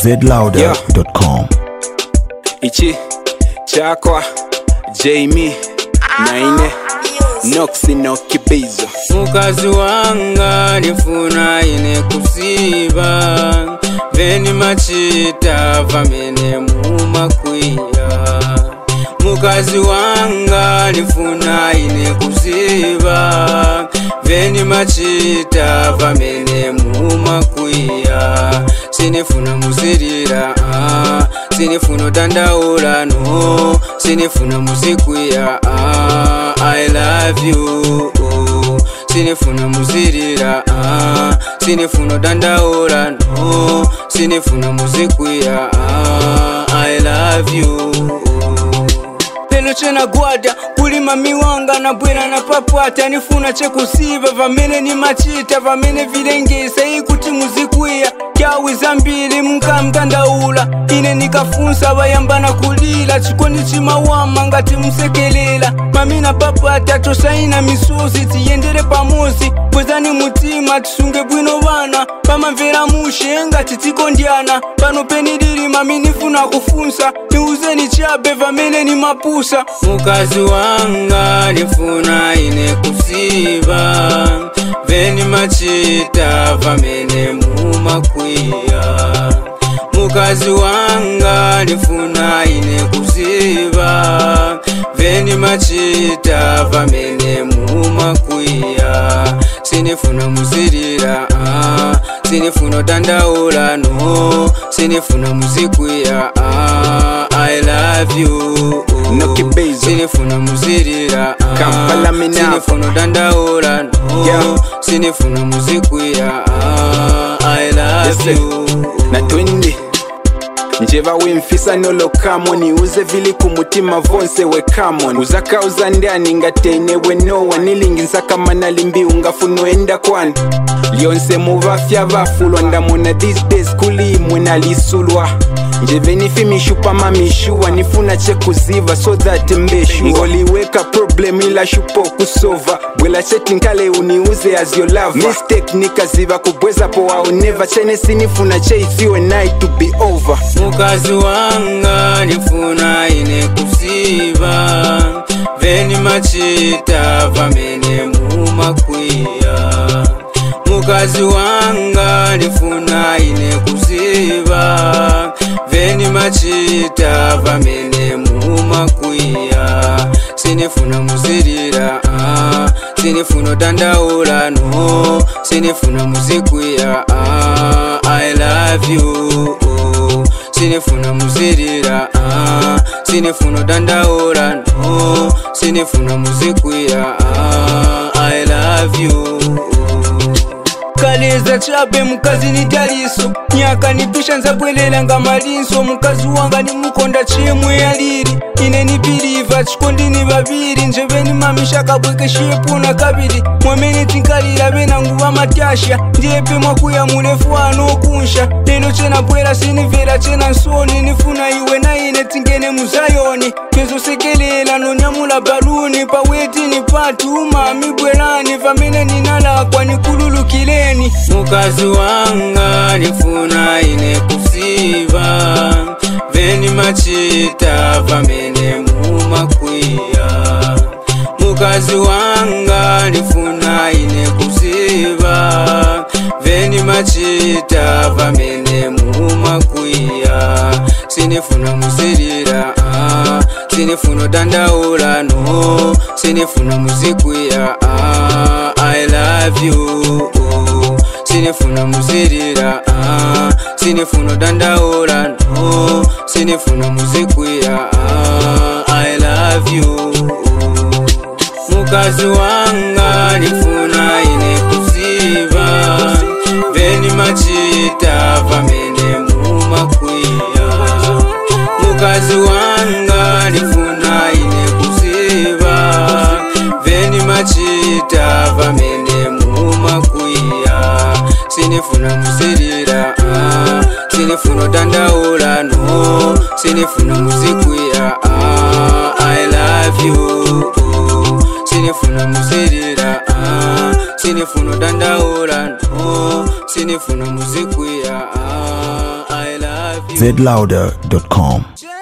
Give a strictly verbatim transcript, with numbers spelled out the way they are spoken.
z louder dot com. Ichi Chakwa Jamie Naine Noxi no Kibizo. Mukazi wanga nifuna ine kusiba veni machita vamene mumakwiya. Mukazi wanga nifuna ine kusiba veni machita vamene mumakwiya. Sinifuna muzirira ah, sinifuna dandaula no, sinifuna muzikwiya ah, I love you oh. Sinifuna muzirira ah, sinifuna dandaula no, sinifuna muzikwiya ah, I love you oh. Lelo chena gwada kuli mami wanga na bwera na papata nifuna chekusiva vamene ni machita vamene vilengesa ikuti muzikwiya kyawi zambili mkamtandaula ine nikafunsa bayambana kulila chikondi chimawama ngati msekelela mami na papata tosaina misozi tiyendere pamozi kwezani mutima tisunge bwino bana pamamvera mushe ngati tikondyana pano penidiri mami nifuna kufunsa niuzeni chabe vamene ni mapusa. Mukazi wanga nifuna ine kusiba veni machita vamene mumakwiya. Mukazi wanga nifuna ine kusiba veni machita vamene mumakwiya. Sinifuna muzirira ah, sinifuna dandaula no, sinifuna muzikwiya ah, I love you oh. No Kibizo. Sinifuna muzirira ah, Kampala mina. sinifuna dandaula no, yeah. Sinifuna muzikwiya ah, I love yes, you na twindi njeva wemfisa nolo kamoni uze vili kumutima vonse we kamoni uzaka uzandani ngatenewe nowa nilingi nsaka manalimbi ungafuno enda kwani lyonse muvafya vafulwa ndamona these days kulimwe nalisulwa njeve nifimishupa mamishuwa nifuna chekuziva so that mbeshuwa ngoliweka problem ila shupo kusova bwela cheti nkale uniuze as your lover mistake nikaziva kubweza po au never chene sinifuna cheisiwe night to be over. Mukazi wanga nifuna ine kusiba veni machita vamene mumakwiya. Mukazi wanga nifuna ine kusiba veni machita vamene mumakwiya. Sinifuna muzirira ah, sinifuna dandaula no, sinifuna muzikwiya ah, I love you oh. Sinifuna muzirira ah, sinifuna dandaula no, sinifuna muzikwiya ah, I love you oh. Kaleza chabe mukazi ni daliso nyaka nipisha nzabwelela nga malinso mukazi wanga ni mukonda chimwe yaliri ine ni biliva chikondi ni babiri njeveni mamisha kabweke shepu na kabiri mwemene tinkalira bena nguva matasha ndiyepe mwakuya murefu wano kunsha lelo chena bwera sinivera chena nsoni nifuna iwe na ine tingene muzayoni kezo sekelela no nyamula baluni paweti ni patu mami bwerani vamene ninalakwa nikululukile. Mukazi wanga nifuna ine kusiba veni machita vamene mumakwiya. Mukazi wanga nifuna ine kusiba veni machita vamene mumakwiya. Sinifuna muzirira ah, sinifuna dandaula no, sinifuna muzikwiya ah, I love you oh. Sinifuna muzirira ah, sinifuna dandaula no, sinifuna muzikwiya ah, I love you oh. Mukazi wanga nifuna ine kusiba veni machita vamene mumakwiya. Mukazi wanga nifuna ine kusiba veni machita vamene mumakwiya. Sinifuna muzirira ah, sinifuna dandaula no, sinifuna muzikwiya ah, I love you oh. Sinifuna muzirira ah, sinifuna dandaula no, sinifuna muzikwiya ah, I love zlouder dot com.